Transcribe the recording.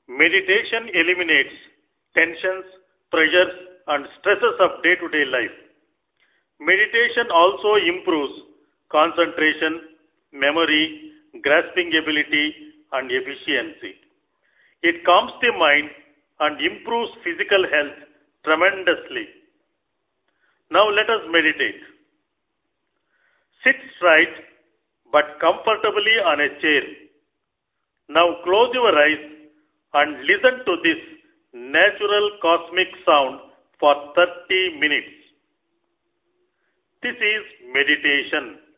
Meditation eliminates tensions, pressures, and stresses of day-to-day life. Meditation also improves concentration, memory, grasping ability, and efficiency. It calms the mind and improves physical health tremendously. Now let us meditate. Sit straight but comfortably on a chair. Now close your eyes and listen to this natural cosmic sound for 30 minutes. This is meditation.